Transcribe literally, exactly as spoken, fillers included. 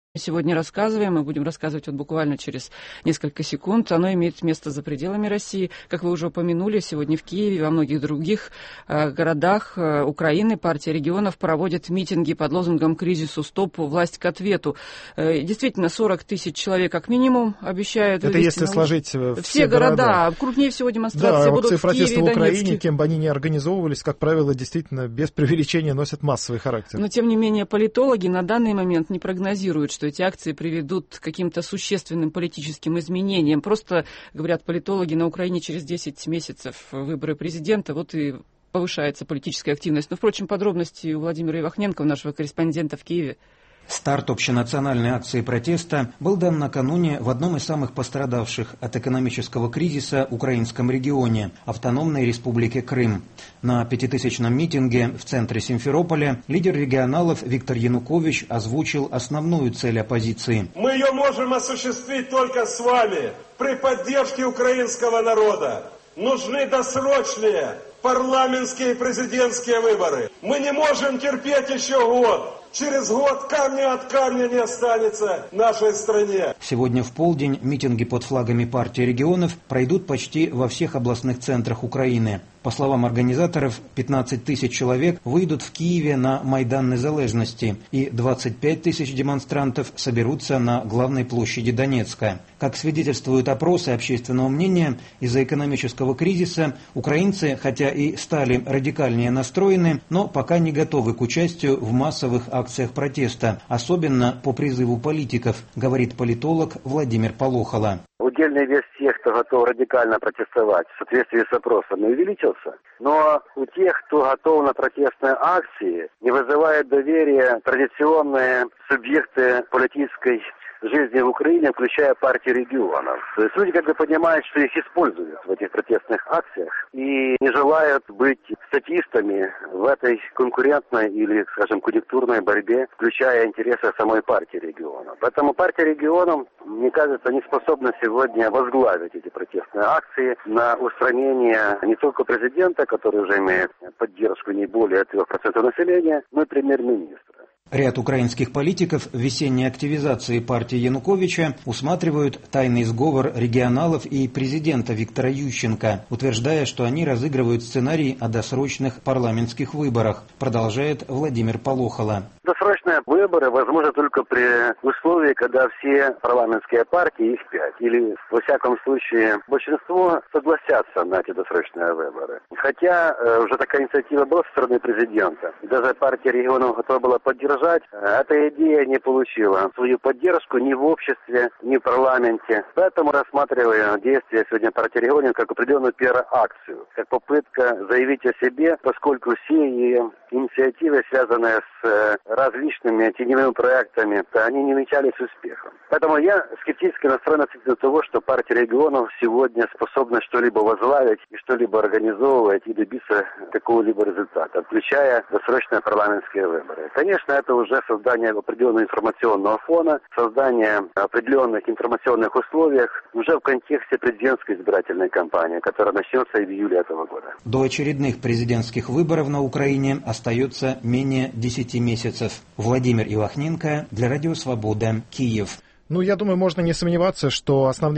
Сегодня рассказываем, мы будем рассказывать вот буквально через несколько секунд. Оно имеет место за пределами России. Как вы уже упомянули, сегодня в Киеве и во многих других э, городах э, Украины партия регионов проводит митинги под лозунгом «Кризису стоп, власть к ответу». Э, действительно, сорок тысяч человек как минимум обещают. Это если на... сложить все, все города. города. Крупнее всего демонстрации да, будут акции в протеста Киеве и в Украине, Донецке. кем бы они ни организовывались, как правило, действительно без преувеличения носят массовый характер. Но, тем не менее, политологи на данный момент не прогнозируют, что эти акции приведут к каким-то существенным политическим изменениям. Просто, говорят политологи, на Украине через десять месяцев выборы президента, вот и повышается политическая активность. Но, впрочем, подробности у Владимира Ивахненко, нашего корреспондента в Киеве. Старт общенациональной акции протеста был дан накануне в одном из самых пострадавших от экономического кризиса украинском регионе – Автономной Республике Крым. На пятитысячном митинге в центре Симферополя лидер регионалов Виктор Янукович озвучил основную цель оппозиции. Мы ее можем осуществить только с вами при поддержке украинского народа. Нужны досрочные парламентские и президентские выборы. Мы не можем терпеть еще год. Через год камня от камня не останется в нашей стране. Сегодня в полдень митинги под флагами партии регионов пройдут почти во всех областных центрах Украины. По словам организаторов, пятнадцать тысяч человек выйдут в Киеве на Майдан Незалежности, и двадцать пять тысяч демонстрантов соберутся на главной площади Донецка. Как свидетельствуют опросы общественного мнения, из-за экономического кризиса украинцы, хотя и стали радикальнее настроены, но пока не готовы к участию в массовых акциях протеста, особенно по призыву политиков, говорит политолог Владимир Полохало. Удельный вес тех, кто готов радикально протестовать в соответствии с опросами, увеличился. Но у тех, кто готов на протестные акции, не вызывает доверия традиционные субъекты политической жизни в Украине, включая партии регионов. То есть люди как бы понимают, что их используют в этих протестных акциях и не желают быть статистами в этой конкурентной или, скажем, конъюнктурной борьбе, включая интересы самой партии регионов. Поэтому партия регионов, мне кажется, не способна сегодня возглавить эти протестные акции на устранение не только президента, который уже имеет поддержку не более трех процентов населения, но и премьер-министра. Ряд украинских политиков в весенней активизации партии Януковича усматривают тайный сговор регионалов и президента Виктора Ющенко, утверждая, что они разыгрывают сценарий о досрочных парламентских выборах, продолжает Владимир Полохало. Досрочные выборы возможны только при условии, когда все парламентские партии, их пять, или, во всяком случае, большинство согласятся на эти досрочные выборы. Хотя э, уже такая инициатива была со стороны президента, и даже партия регионов готова была поддержать, э, эта идея не получила свою поддержку ни в обществе, ни в парламенте. Поэтому рассматриваю действия сегодня партии регионов как определенную пиар-акцию, как попытка заявить о себе, поскольку все ее инициативы, связанные с э, различными теневыми проектами, они не увенчались успехом. Поэтому я скептически настроен относительно того, что партия регионов сегодня способна что-либо возглавить и что-либо организовывать и добиться какого-либо результата, включая досрочные парламентские выборы. Конечно, это уже создание определенного информационного фона, создание определенных информационных условий уже в контексте президентской избирательной кампании, которая начнется в июле этого года. До очередных президентских выборов на Украине остается менее десяти месяцев. Владимир Ивахненко для Радио Свобода, Киев. Ну, я думаю, можно не сомневаться, что основные